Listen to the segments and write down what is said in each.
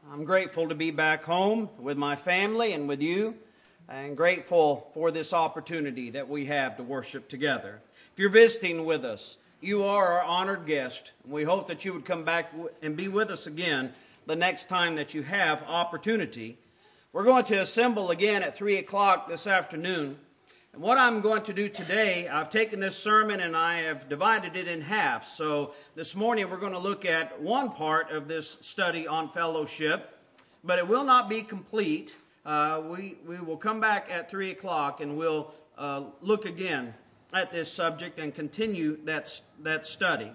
I'm grateful to be back home with my family and with you, and grateful for this opportunity that we have to worship together. If you're visiting with us, you are our honored guest, and we hope that you would come back and be with us again the next time that you have opportunity. We're going to assemble again at 3 o'clock this afternoon. And what I'm going to do today, I've taken this sermon and I have divided it in half. So this morning we're going to look at one part of this study on fellowship, but it will not be complete. We will come back at 3 o'clock and we'll look again at this subject and continue that study.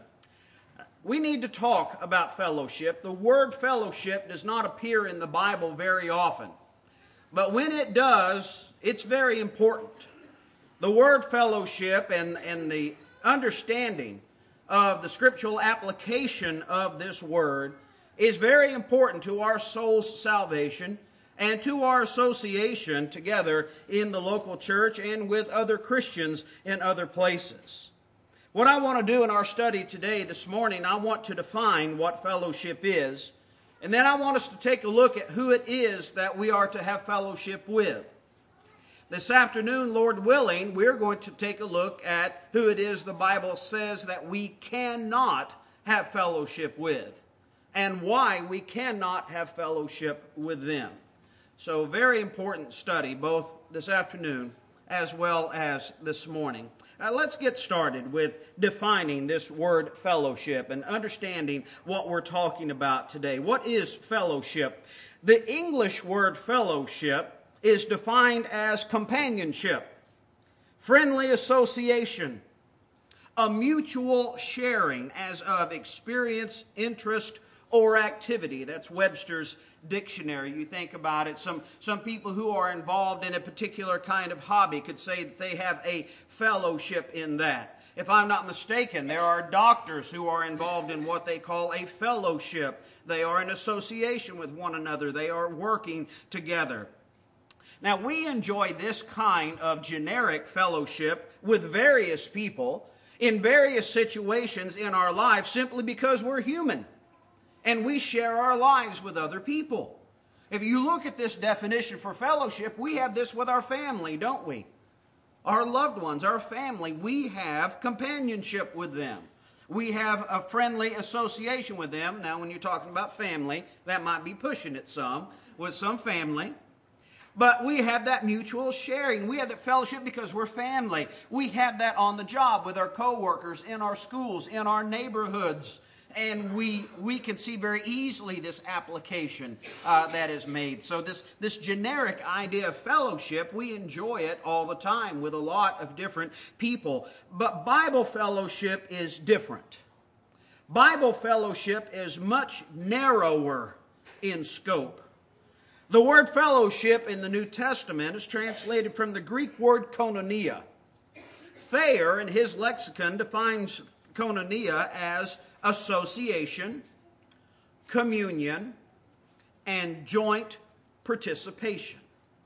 We need to talk about fellowship. The word fellowship does not appear in the Bible very often, but when it does, it's very important. The word fellowship and the understanding of the scriptural application of this word is very important to our soul's salvation and to our association together in the local church and with other Christians in other places. What I want to do in our study today, this morning, I want to define what fellowship is, and then I want us to take a look at who it is that we are to have fellowship with. This afternoon, Lord willing, we're going to take a look at who it is the Bible says that we cannot have fellowship with and why we cannot have fellowship with them. So, very important study both this afternoon as well as this morning. Let's get started with defining this word fellowship and understanding what we're talking about today. What is fellowship? The English word fellowship is defined as companionship, friendly association, a mutual sharing as of experience, interest, or activity. That's Webster's dictionary. You think about it, some people who are involved in a particular kind of hobby could say that they have a fellowship in that. If I'm not mistaken, there are doctors who are involved in what they call a fellowship. They are in association with one another. They are working together. Now, we enjoy this kind of generic fellowship with various people in various situations in our lives simply because we're human and we share our lives with other people. If you look at this definition for fellowship, we have this with our family, don't we? Our loved ones, our family, we have companionship with them. We have a friendly association with them. Now, when you're talking about family, that might be pushing it some, with some family. But we have that mutual sharing. We have that fellowship because we're family. We have that on the job with our coworkers, in our schools, in our neighborhoods. And we can see very easily this application that is made. So this generic idea of fellowship, we enjoy it all the time with a lot of different people. But Bible fellowship is different. Bible fellowship is much narrower in scope. The word fellowship in the New Testament is translated from the Greek word koinonia. Thayer, in his lexicon, defines koinonia as association, communion, and joint participation.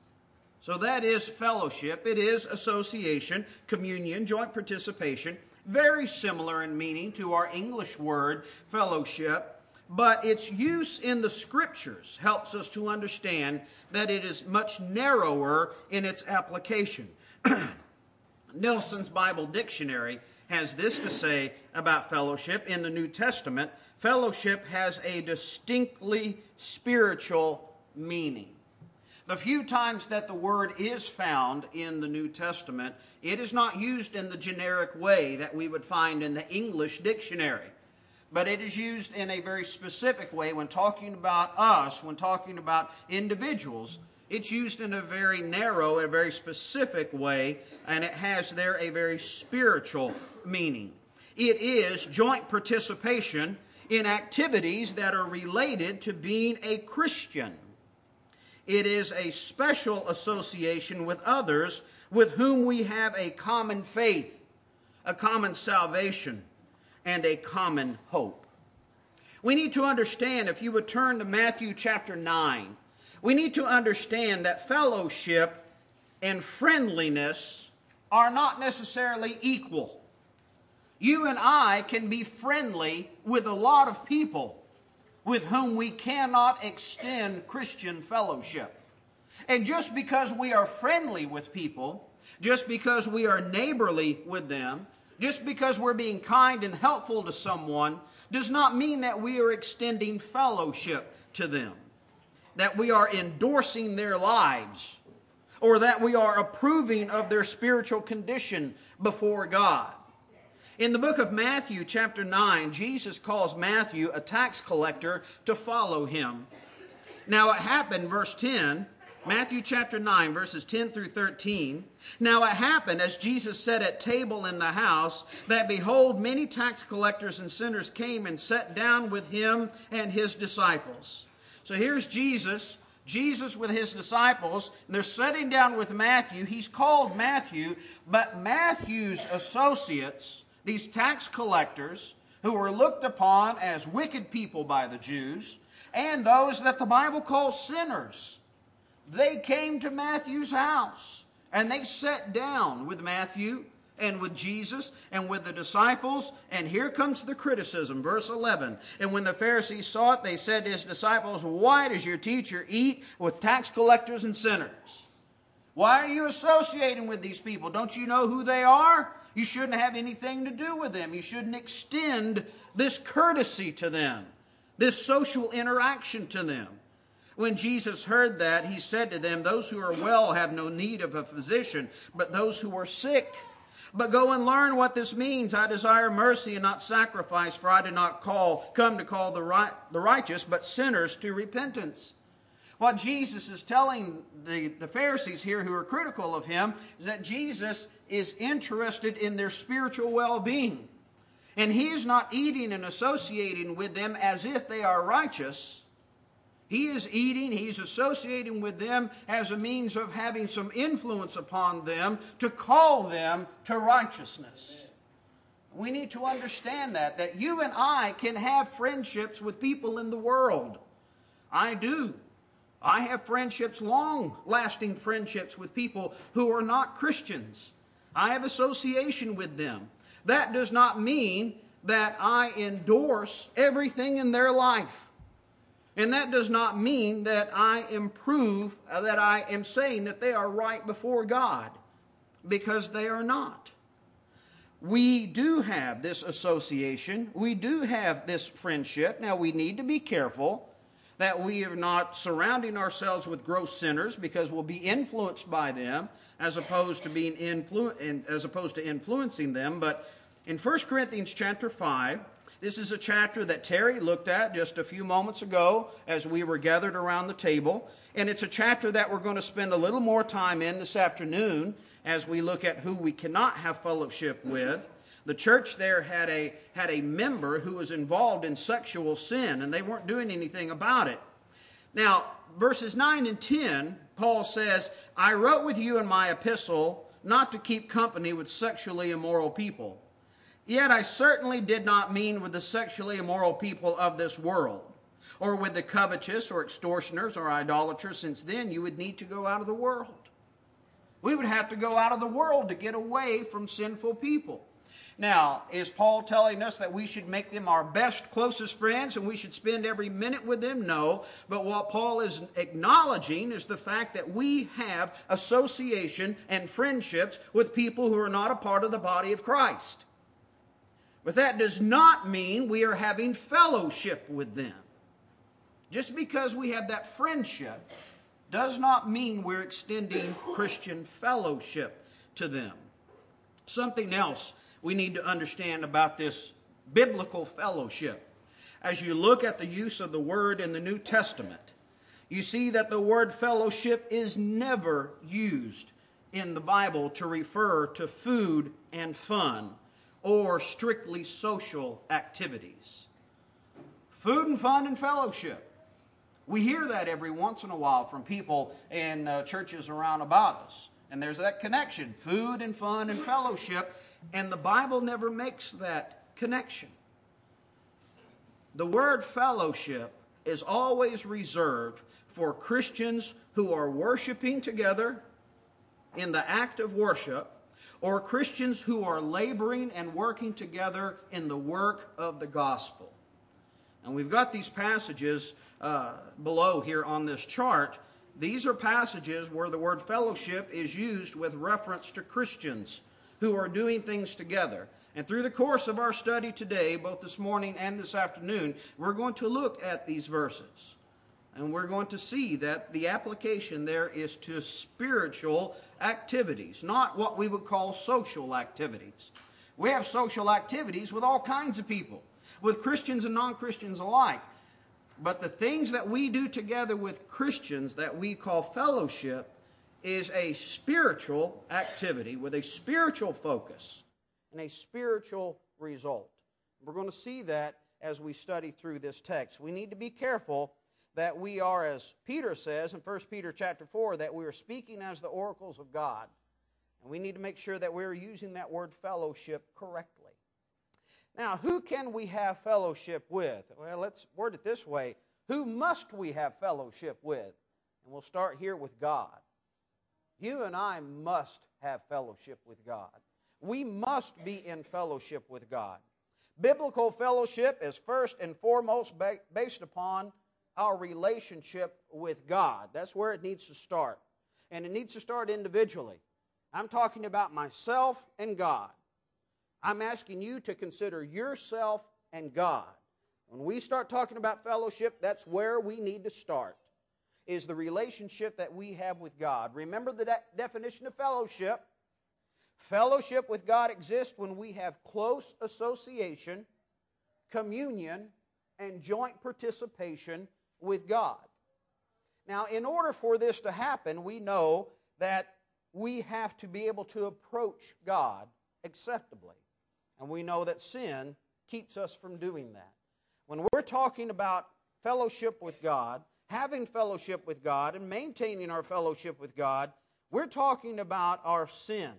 So that is fellowship. It is association, communion, joint participation. Very similar in meaning to our English word fellowship. But its use in the Scriptures helps us to understand that it is much narrower in its application. Nelson's Bible Dictionary has this to say about fellowship in the New Testament. Fellowship has a distinctly spiritual meaning. The few times that the word is found in the New Testament, it is not used in the generic way that we would find in the English dictionary. But it is used in a very specific way when talking about us, when talking about individuals. It's used in a very narrow, a very specific way, and it has there a very spiritual meaning. It is joint participation in activities that are related to being a Christian. It is a special association with others with whom we have a common faith, a common salvation, and a common hope. We need to understand, if you would turn to Matthew chapter 9, we need to understand that fellowship and friendliness are not necessarily equal. You and I can be friendly with a lot of people with whom we cannot extend Christian fellowship. And just because we are friendly with people, just because we are neighborly with them, just because we're being kind and helpful to someone, does not mean that we are extending fellowship to them, that we are endorsing their lives, or that we are approving of their spiritual condition before God. In the book of Matthew, chapter 9, Jesus calls Matthew, a tax collector, to follow him. Now it happened, verse 10, Matthew chapter 9, verses 10 through 13. Now it happened, as Jesus sat at table in the house, that behold, many tax collectors and sinners came and sat down with him and his disciples. So here's Jesus with his disciples, and they're sitting down with Matthew. He's called Matthew, but Matthew's associates, these tax collectors, who were looked upon as wicked people by the Jews, and those that the Bible calls sinners, they came to Matthew's house, and they sat down with Matthew and with Jesus and with the disciples. And here comes the criticism, verse 11. And when the Pharisees saw it, they said to his disciples, why does your teacher eat with tax collectors and sinners? Why are you associating with these people? Don't you know who they are? You shouldn't have anything to do with them. You shouldn't extend this courtesy to them, this social interaction to them. When Jesus heard that, he said to them, those who are well have no need of a physician, but those who are sick. But go and learn what this means. I desire mercy and not sacrifice, for I did not come to call the righteous, but sinners to repentance. What Jesus is telling the Pharisees here who are critical of him is that Jesus is interested in their spiritual well-being. And he is not eating and associating with them as if they are righteous. He is eating, he's associating with them as a means of having some influence upon them to call them to righteousness. We need to understand that you and I can have friendships with people in the world. I do. I have friendships, long-lasting friendships with people who are not Christians. I have association with them. That does not mean that I endorse everything in their life. And that does not mean that I am saying that they are right before God, because they are not. We do have this association. We do have this friendship. Now, we need to be careful that we are not surrounding ourselves with gross sinners, because we'll be influenced by them as opposed to influencing them. But in 1 Corinthians chapter 5, this is a chapter that Terry looked at just a few moments ago as we were gathered around the table. And it's a chapter that we're going to spend a little more time in this afternoon as we look at who we cannot have fellowship with. The church there had a member who was involved in sexual sin, and they weren't doing anything about it. Now, verses 9 and 10, Paul says, I wrote with you in my epistle not to keep company with sexually immoral people. Yet I certainly did not mean with the sexually immoral people of this world, or with the covetous or extortioners or idolaters, since then you would need to go out of the world. We would have to go out of the world to get away from sinful people. Now, is Paul telling us that we should make them our best, closest friends and we should spend every minute with them? No. But what Paul is acknowledging is the fact that we have association and friendships with people who are not a part of the body of Christ. But that does not mean we are having fellowship with them. Just because we have that friendship does not mean we're extending Christian fellowship to them. Something else we need to understand about this biblical fellowship. As you look at the use of the word in the New Testament, you see that the word fellowship is never used in the Bible to refer to food and fun or strictly social activities. Food and fun and fellowship. We hear that every once in a while from people in churches around about us. And there's that connection, food and fun and fellowship, and the Bible never makes that connection. The word fellowship is always reserved for Christians who are worshiping together in the act of worship, or Christians who are laboring and working together in the work of the gospel. And we've got these passages below here on this chart. These are passages where the word fellowship is used with reference to Christians who are doing things together. And through the course of our study today, both this morning and this afternoon, we're going to look at these verses. And we're going to see that the application there is to spiritual activities, not what we would call social activities. We have social activities with all kinds of people, with Christians and non-Christians alike. But the things that we do together with Christians that we call fellowship is a spiritual activity with a spiritual focus and a spiritual result. We're going to see that as we study through this text. We need to be careful that we are, as Peter says in 1 Peter chapter 4, that we are speaking as the oracles of God. And we need to make sure that we're using that word fellowship correctly. Now, who can we have fellowship with? Well, let's word it this way. Who must we have fellowship with? And we'll start here with God. You and I must have fellowship with God. We must be in fellowship with God. Biblical fellowship is first and foremost based upon our relationship with God. That's where it needs to start. And it needs to start individually. I'm talking about myself and God. I'm asking you to consider yourself and God. When we start talking about fellowship, that's where we need to start, is the relationship that we have with God. Remember the definition of fellowship. Fellowship with God exists when we have close association, communion, and joint participation with God. Now, in order for this to happen, we know that we have to be able to approach God acceptably. And we know that sin keeps us from doing that. When we're talking about fellowship with God, having fellowship with God, and maintaining our fellowship with God, we're talking about our sin.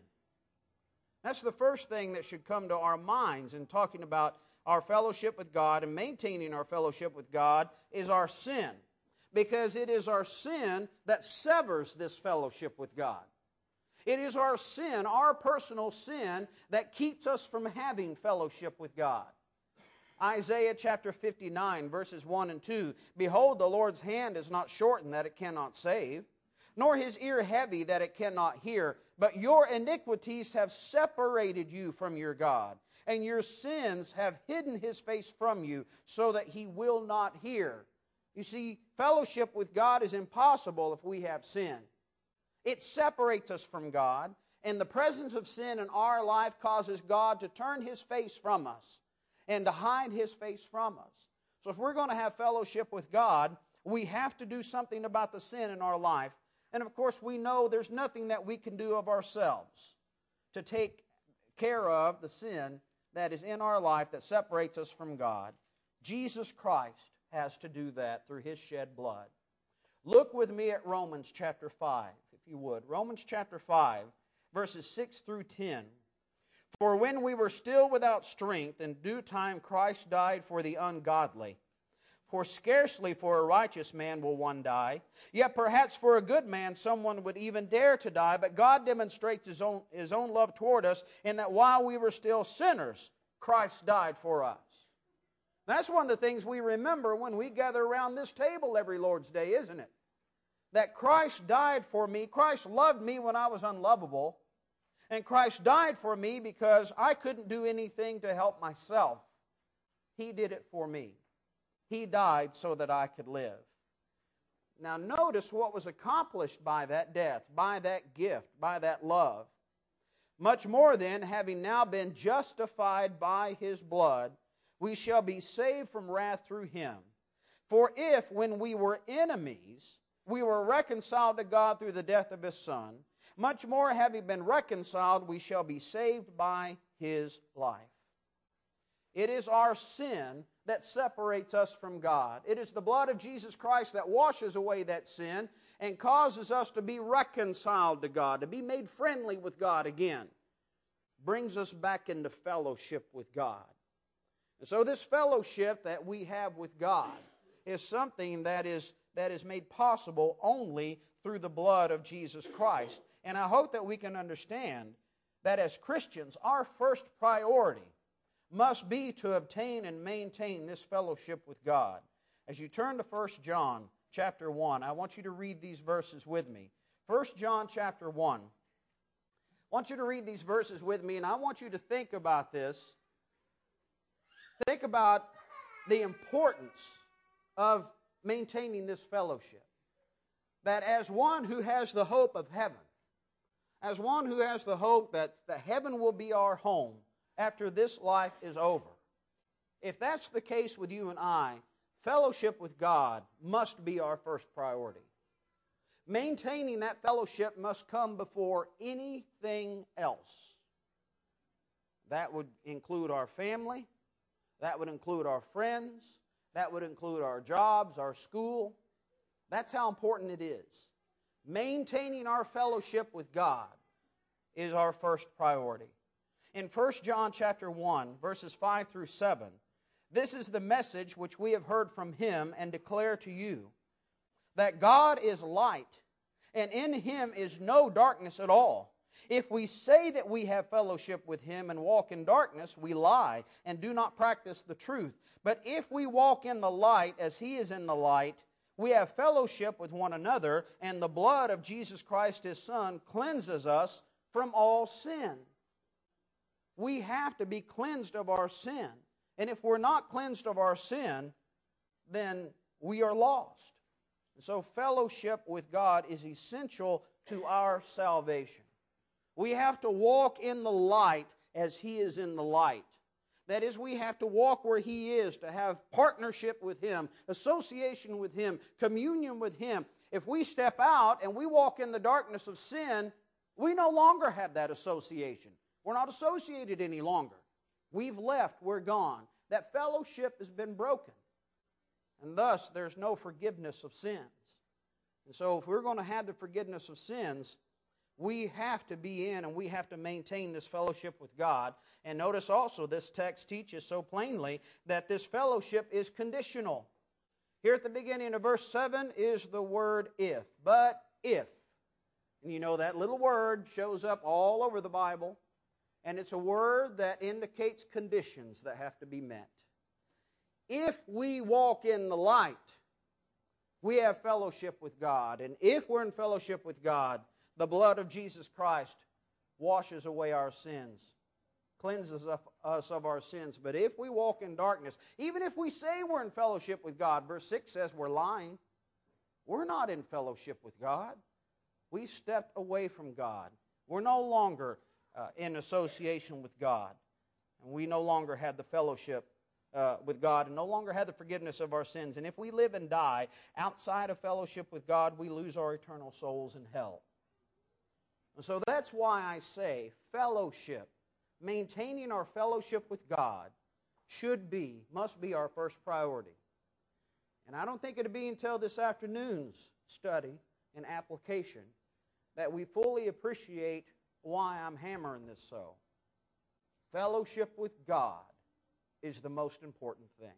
That's the first thing that should come to our minds in talking about our fellowship with God and maintaining our fellowship with God is our sin. Because it is our sin that severs this fellowship with God. It is our sin, our personal sin, that keeps us from having fellowship with God. Isaiah chapter 59, verses 1 and 2, Behold, the Lord's hand is not shortened that it cannot save, nor his ear heavy that it cannot hear, but your iniquities have separated you from your God, and your sins have hidden his face from you, so that he will not hear. You see, fellowship with God is impossible if we have sin. It separates us from God, and the presence of sin in our life causes God to turn his face from us and to hide his face from us. So if we're going to have fellowship with God, we have to do something about the sin in our life. And of course, we know there's nothing that we can do of ourselves to take care of the sin that is in our life that separates us from God. Jesus Christ has to do that through his shed blood. Look with me at Romans chapter 5, if you would. Romans chapter 5, verses 6 through 10. For when we were still without strength, in due time Christ died for the ungodly. For scarcely for a righteous man will one die, yet perhaps for a good man someone would even dare to die. But God demonstrates his own love toward us in that while we were still sinners, Christ died for us. That's one of the things we remember when we gather around this table every Lord's Day, isn't it? That Christ died for me. Christ loved me when I was unlovable. And Christ died for me because I couldn't do anything to help myself. He did it for me. He died so that I could live. Now notice what was accomplished by that death, by that gift, by that love. Much more then, having now been justified by his blood, we shall be saved from wrath through him. For if, when we were enemies, we were reconciled to God through the death of his Son, much more having been reconciled, we shall be saved by his life. It is our sin that separates us from God. It is the blood of Jesus Christ that washes away that sin and causes us to be reconciled to God, to be made friendly with God again. Brings us back into fellowship with God. And so this fellowship that we have with God is something that is made possible only through the blood of Jesus Christ. And I hope that we can understand that as Christians, our first priority, must be to obtain and maintain this fellowship with God. As you turn to 1 John chapter 1, I want you to read these verses with me. 1 John chapter 1. I want you to read these verses with me, and I want you to think about this. Think about the importance of maintaining this fellowship. That as one who has the hope of heaven, as one who has the hope that heaven will be our home after this life is over, if that's the case with you and I, fellowship with God must be our first priority. Maintaining that fellowship must come before anything else. That would include our family. That would include our friends. That would include our jobs, our school. That's how important it is. Maintaining our fellowship with God is our first priority. In 1 John chapter 1, verses 5 through 7, this is the message which we have heard from Him and declare to you, that God is light, and in Him is no darkness at all. If we say that we have fellowship with Him and walk in darkness, we lie and do not practice the truth. But if we walk in the light as He is in the light, we have fellowship with one another, and the blood of Jesus Christ His Son cleanses us from all sin. We have to be cleansed of our sin. And if we're not cleansed of our sin, then we are lost. And so fellowship with God is essential to our salvation. We have to walk in the light as He is in the light. That is, we have to walk where He is, to have partnership with Him, association with Him, communion with Him. If we step out and we walk in the darkness of sin, we no longer have that association. We're not associated any longer. We've left, we're gone. That fellowship has been broken. And thus, there's no forgiveness of sins. And so, if we're going to have the forgiveness of sins, we have to be in and we have to maintain this fellowship with God. And notice also, this text teaches so plainly that this fellowship is conditional. Here at the beginning of verse 7 is the word if. But if. And you know that little word shows up all over the Bible. And it's a word that indicates conditions that have to be met. If we walk in the light, we have fellowship with God. And if we're in fellowship with God, the blood of Jesus Christ washes away our sins, cleanses us of our sins. But if we walk in darkness, even if we say we're in fellowship with God, verse 6 says we're lying. We're not in fellowship with God. We stepped away from God. We're no longer in association with God. And we no longer have the fellowship with God and no longer have the forgiveness of our sins. And if we live and die outside of fellowship with God, we lose our eternal souls in hell. And so that's why I say fellowship, maintaining our fellowship with God must be our first priority. And I don't think it'll be until this afternoon's study and application that we fully appreciate why I'm hammering this so. Fellowship with God is the most important thing.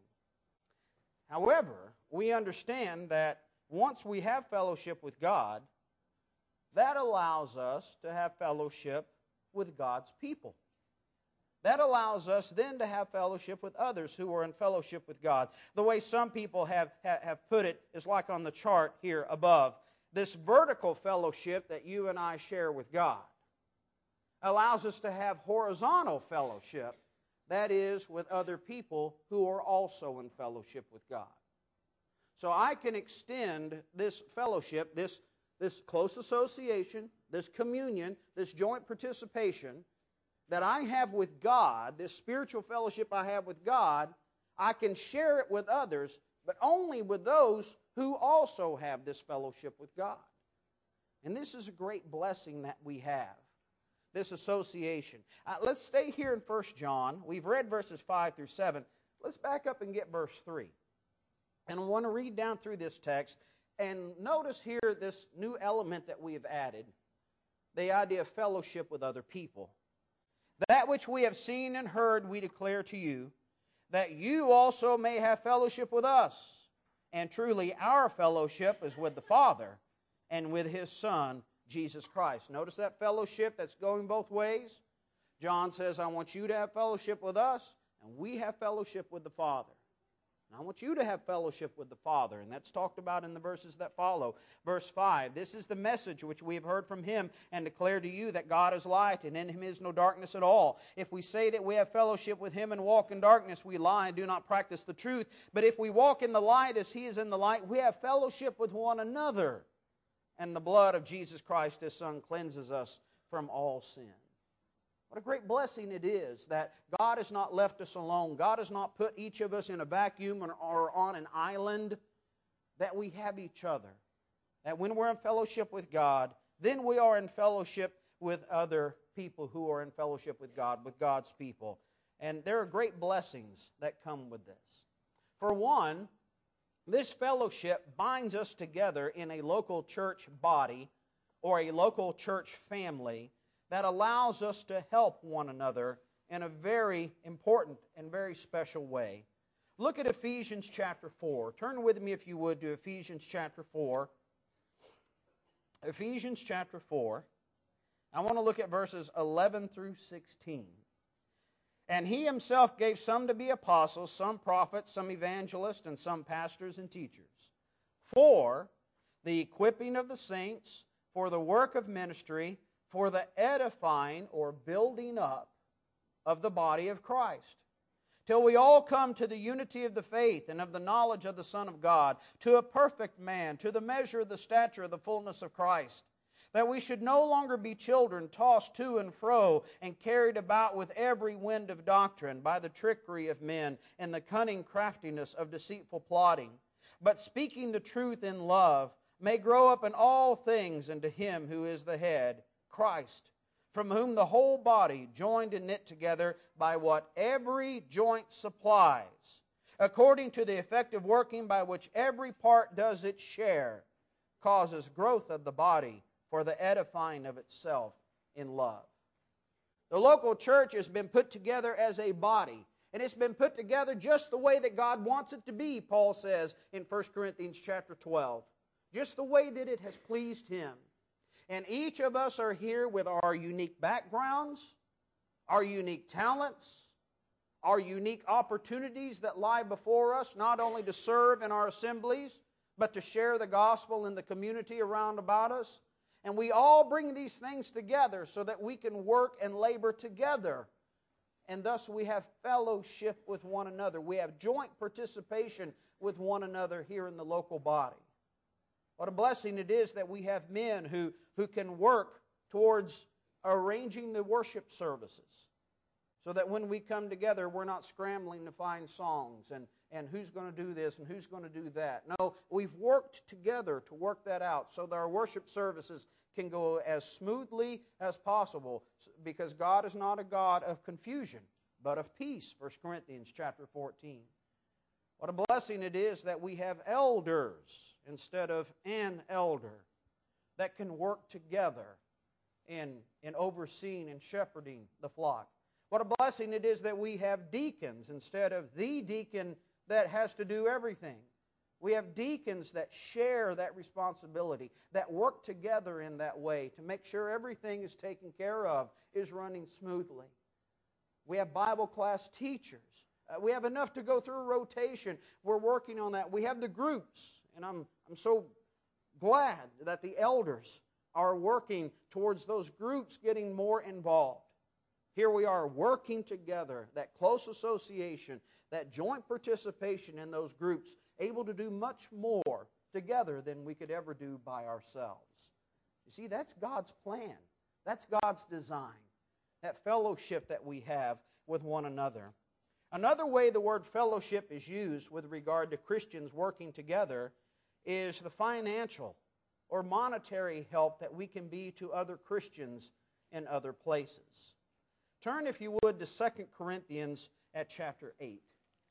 However, we understand that once we have fellowship with God, that allows us to have fellowship with God's people. That allows us then to have fellowship with others who are in fellowship with God. The way some people have put it is like on the chart here above. This vertical fellowship that you and I share with God allows us to have horizontal fellowship, that is, with other people who are also in fellowship with God. So I can extend this fellowship, this close association, this communion, this joint participation that I have with God, this spiritual fellowship I have with God, I can share it with others, but only with those who also have this fellowship with God. And this is a great blessing that we have, this association. Let's stay here in 1 John. We've read verses 5 through 7. Let's back up and get verse 3. And I want to read down through this text. And notice here this new element that we have added, the idea of fellowship with other people. That which we have seen and heard we declare to you, that you also may have fellowship with us. And truly our fellowship is with the Father and with His Son, Jesus Christ. Notice that fellowship that's going both ways. John says, I want you to have fellowship with us, And we have fellowship with the Father. And I want you to have fellowship with the Father, and that's talked about in the verses that follow. Verse 5, this is the message which we have heard from Him and declare to you, that God is light, and in Him is no darkness at all. If we say that we have fellowship with Him and walk in darkness, we lie and do not practice the truth. But if we walk in the light as He is in the light, we have fellowship with one another. And the blood of Jesus Christ, His Son, cleanses us from all sin. What a great blessing it is that God has not left us alone. God has not put each of us in a vacuum or on an island, that we have each other. That when we're in fellowship with God, then we are in fellowship with other people who are in fellowship with God, with God's people. And there are great blessings that come with this. For one, this fellowship binds us together in a local church body or a local church family that allows us to help one another in a very important and very special way. Look at Ephesians chapter 4. Turn with me, if you would, to Ephesians chapter 4. Ephesians chapter 4. I want to look at verses 11 through 16. And He Himself gave some to be apostles, some prophets, some evangelists, and some pastors and teachers, for the equipping of the saints, for the work of ministry, for the edifying or building up of the body of Christ, till we all come to the unity of the faith and of the knowledge of the Son of God, to a perfect man, to the measure of the stature of the fullness of Christ, that we should no longer be children tossed to and fro and carried about with every wind of doctrine by the trickery of men and the cunning craftiness of deceitful plotting, but speaking the truth in love, may grow up in all things into Him who is the head, Christ, from whom the whole body, joined and knit together by what every joint supplies, according to the effective working by which every part does its share, causes growth of the body for the edifying of itself in love. The local church has been put together as a body, and it's been put together just the way that God wants it to be, Paul says in 1 Corinthians chapter 12. Just the way that it has pleased Him. And each of us are here with our unique backgrounds, our unique talents, our unique opportunities that lie before us, not only to serve in our assemblies, but to share the gospel in the community around about us. And we all bring these things together so that we can work and labor together. And thus we have fellowship with one another. We have joint participation with one another here in the local body. What a blessing it is that we have men who can work towards arranging the worship services, so that when we come together, we're not scrambling to find songs and who's going to do this and who's going to do that. No, we've worked together to work that out so that our worship services can go as smoothly as possible, because God is not a God of confusion, but of peace, 1 Corinthians chapter 14. What a blessing it is that we have elders instead of an elder that can work together in overseeing and shepherding the flock. What a blessing it is that we have deacons instead of the deacon that has to do everything. We have deacons that share that responsibility, that work together in that way to make sure everything is taken care of, is running smoothly. We have Bible class teachers. We have enough to go through a rotation. We're working on that. We have the groups, and I'm so glad that the elders are working towards those groups getting more involved. Here we are working together, that close association, that joint participation in those groups, able to do much more together than we could ever do by ourselves. You see, that's God's plan. That's God's design, that fellowship that we have with one another. Another way the word fellowship is used with regard to Christians working together is the financial or monetary help that we can be to other Christians in other places. Turn, if you would, to 2 Corinthians at chapter 8.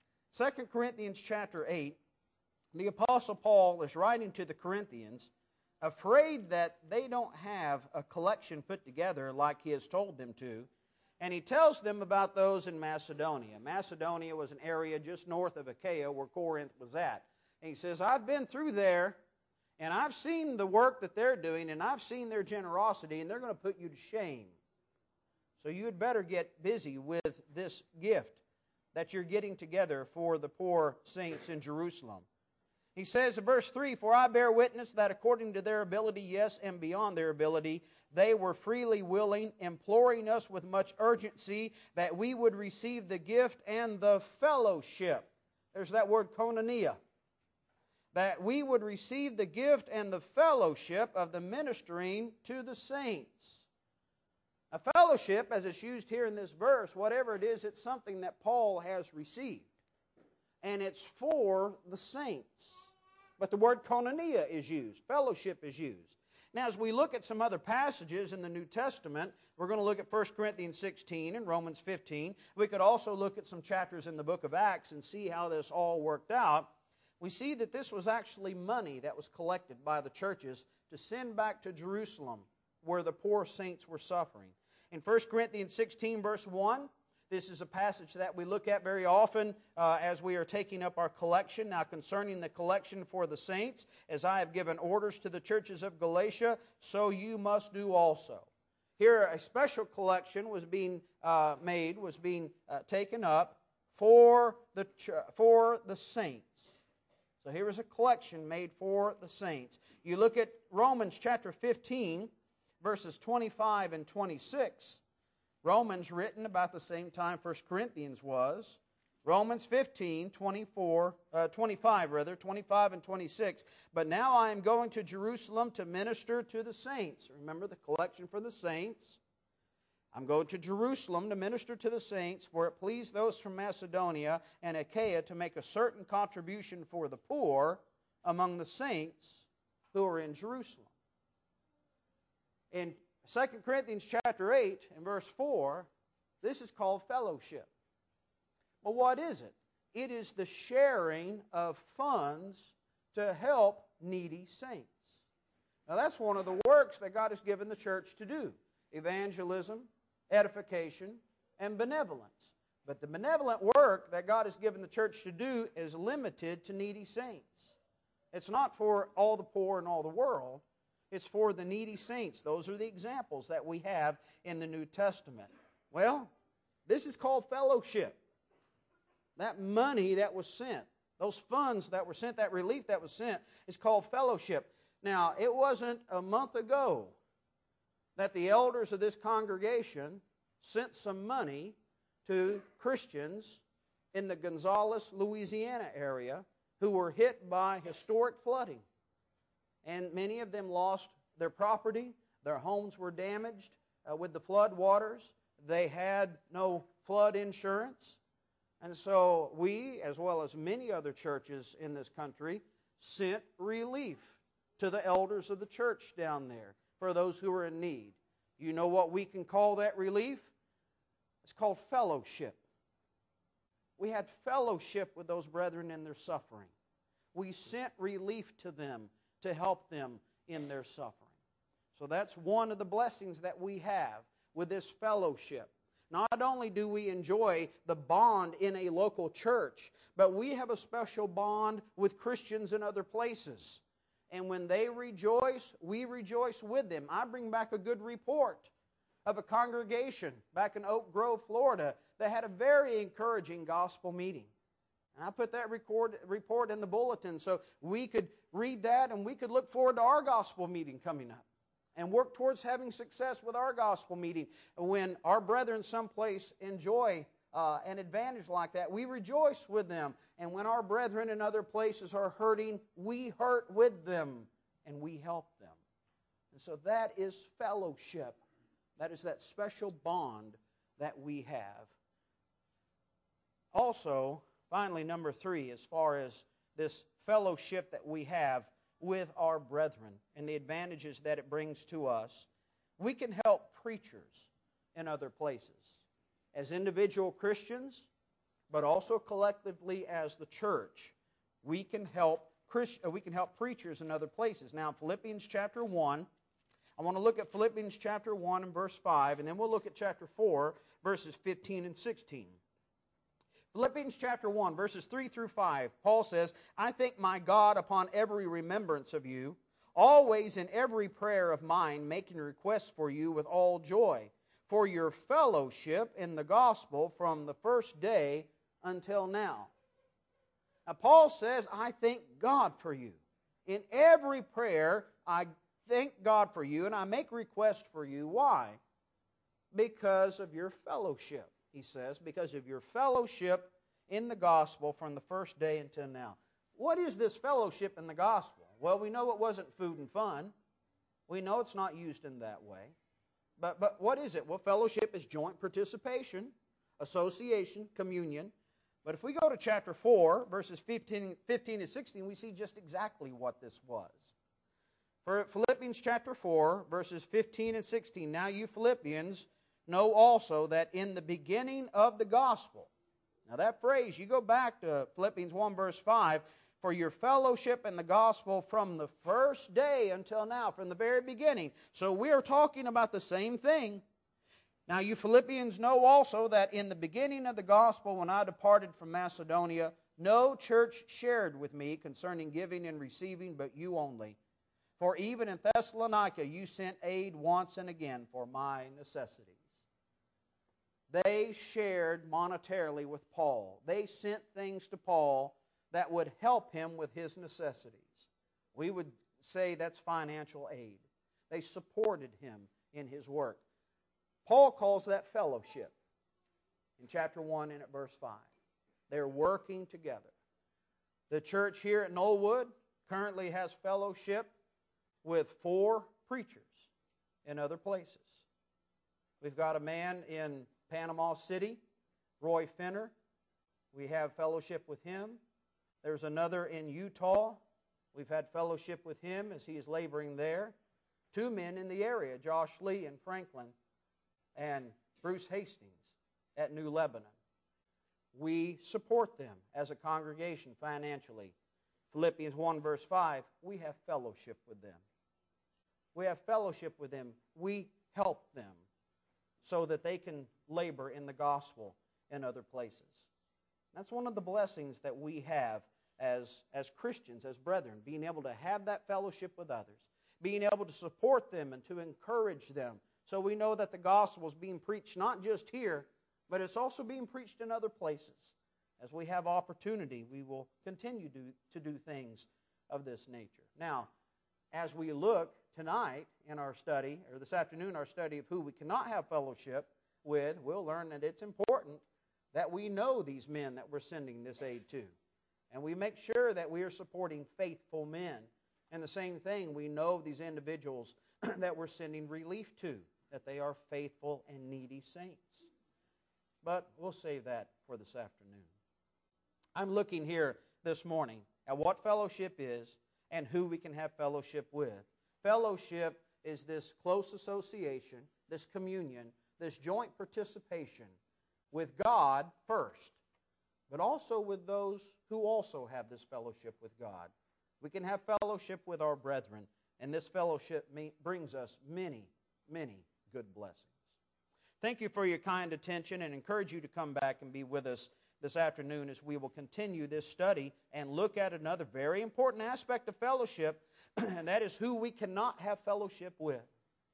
2 Corinthians chapter 8, the Apostle Paul is writing to the Corinthians, afraid that they don't have a collection put together like he has told them to. And he tells them about those in Macedonia. Macedonia was an area just north of Achaia where Corinth was at. And he says, I've been through there, and I've seen the work that they're doing, and I've seen their generosity, and they're going to put you to shame. So you had better get busy with this gift that you're getting together for the poor saints in Jerusalem. He says in verse 3, "For I bear witness that according to their ability, yes, and beyond their ability, they were freely willing, imploring us with much urgency that we would receive the gift and the fellowship." There's that word koinonia. That we would receive the gift and the fellowship of the ministering to the saints. A fellowship, as it's used here in this verse, whatever it is, it's something that Paul has received. And it's for the saints. But the word koinonia is used. Fellowship is used. Now, as we look at some other passages in the New Testament, we're going to look at 1 Corinthians 16 and Romans 15. We could also look at some chapters in the book of Acts and see how this all worked out. We see that this was actually money that was collected by the churches to send back to Jerusalem where the poor saints were suffering. In 1 Corinthians 16, verse 1, this is a passage that we look at very often as we are taking up our collection. Now, concerning the collection for the saints, as I have given orders to the churches of Galatia, so you must do also. Here, a special collection was being taken up for the saints. So here is a collection made for the saints. You look at Romans chapter 15, verses 25 and 26. Romans written about the same time 1 Corinthians was. Romans 15, 25 and 26. "But now I am going to Jerusalem to minister to the saints." Remember the collection for the saints. "I'm going to Jerusalem to minister to the saints, for it pleased those from Macedonia and Achaia to make a certain contribution for the poor among the saints who are in Jerusalem." In 2 Corinthians chapter 8 and verse 4, this is called fellowship. Well, what is it? It is the sharing of funds to help needy saints. Now, that's one of the works that God has given the church to do. Evangelism, edification, and benevolence. But the benevolent work that God has given the church to do is limited to needy saints. It's not for all the poor in all the world. It's for the needy saints. Those are the examples that we have in the New Testament. Well, this is called fellowship. That money that was sent, those funds that were sent, that relief that was sent, is called fellowship. Now, it wasn't a month ago that the elders of this congregation sent some money to Christians in the Gonzales, Louisiana area who were hit by historic flooding. And many of them lost their property. Their homes were damaged with the flood waters. They had no flood insurance. And so we, as well as many other churches in this country, sent relief to the elders of the church down there for those who are in need. You know what we can call that relief? It's called fellowship. We had fellowship with those brethren in their suffering. We sent relief to them to help them in their suffering. So that's one of the blessings that we have with this fellowship. Not only do we enjoy the bond in a local church, but we have a special bond with Christians in other places. And when they rejoice, we rejoice with them. I bring back a good report of a congregation back in Oak Grove, Florida, that had a very encouraging gospel meeting. And I put that report in the bulletin so we could read that and we could look forward to our gospel meeting coming up and work towards having success with our gospel meeting. When our brethren someplace enjoy an advantage like that, we rejoice with them. And when our brethren in other places are hurting, we hurt with them and we help them. And so that is fellowship. That is that special bond that we have. Also, finally, number 3, as far as this fellowship that we have with our brethren and the advantages that it brings to us, we can help preachers in other places as individual Christians, but also collectively as the church. We can help preachers in other places. Now, Philippians chapter 1, I want to look at Philippians chapter 1 and verse 5, and then we'll look at chapter 4, verses 15 and 16. Philippians chapter 1, verses 3 through 5, Paul says, "I thank my God upon every remembrance of you, always in every prayer of mine, making requests for you with all joy, for your fellowship in the gospel from the first day until now. Now, Paul says, I thank God for you. In every prayer, I thank God for you, and I make request for you. Why? Because of your fellowship, he says, because of your fellowship in the gospel from the first day until now. What is this fellowship in the gospel? Well, we know it wasn't food and fun. We know it's not used in that way. But what is it? Well, fellowship is joint participation, association, communion. But if we go to chapter 4, verses 15 and 16, we see just exactly what this was. For Philippians chapter 4, verses 15 and 16, now you Philippians know also that in the beginning of the gospel, now that phrase, you go back to Philippians 1 verse 5, for your fellowship in the gospel from the first day until now, from the very beginning. So we are talking about the same thing. Now you Philippians know also that in the beginning of the gospel, when I departed from Macedonia, no church shared with me concerning giving and receiving, but you only. For even in Thessalonica you sent aid once and again for my necessities. They shared monetarily with Paul. They sent things to Paul that would help him with his necessities. We would say that's financial aid. They supported him in his work. Paul calls that fellowship in chapter 1 and at verse 5. They're working together. The church here at Knollwood currently has fellowship with 4 preachers in other places. We've got a man in Panama City, Roy Fenner. We have fellowship with him. There's another in Utah. We've had fellowship with him as he is laboring there. 2 men in the area, Josh Lee in Franklin and Bruce Hastings at New Lebanon. We support them as a congregation financially. Philippians 1 verse 5, we have fellowship with them. We have fellowship with them. We help them so that they can labor in the gospel in other places. That's one of the blessings that we have as Christians, as brethren, being able to have that fellowship with others, being able to support them and to encourage them. So we know that the gospel is being preached not just here, but it's also being preached in other places. As we have opportunity, we will continue to do things of this nature. Now, as we look tonight in our study, or this afternoon, our study of who we cannot have fellowship with, we'll learn that it's important that we know these men that we're sending this aid to. And we make sure that we are supporting faithful men. And the same thing, we know these individuals that we're sending relief to, that they are faithful and needy saints. But we'll save that for this afternoon. I'm looking here this morning at what fellowship is and who we can have fellowship with. Fellowship is this close association, this communion, this joint participation with God first, but also with those who also have this fellowship with God. We can have fellowship with our brethren, and this fellowship brings us many, many good blessings. Thank you for your kind attention, and encourage you to come back and be with us this afternoon as we will continue this study and look at another very important aspect of fellowship, and that is who we cannot have fellowship with.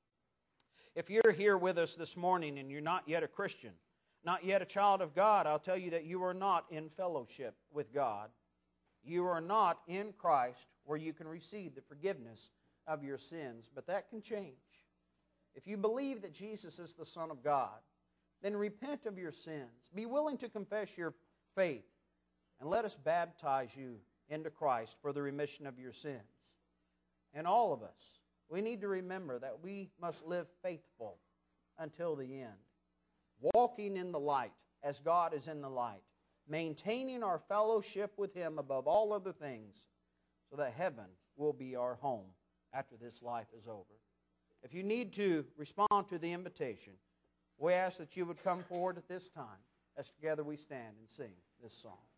If you're here with us this morning and you're not yet a Christian, not yet a child of God, I'll tell you that you are not in fellowship with God. You are not in Christ where you can receive the forgiveness of your sins, but that can change. If you believe that Jesus is the Son of God, then repent of your sins. Be willing to confess your faith, and let us baptize you into Christ for the remission of your sins. And all of us, we need to remember that we must live faithful until the end, walking in the light as God is in the light, maintaining our fellowship with Him above all other things, so that heaven will be our home after this life is over. If you need to respond to the invitation, we ask that you would come forward at this time as together we stand and sing this song.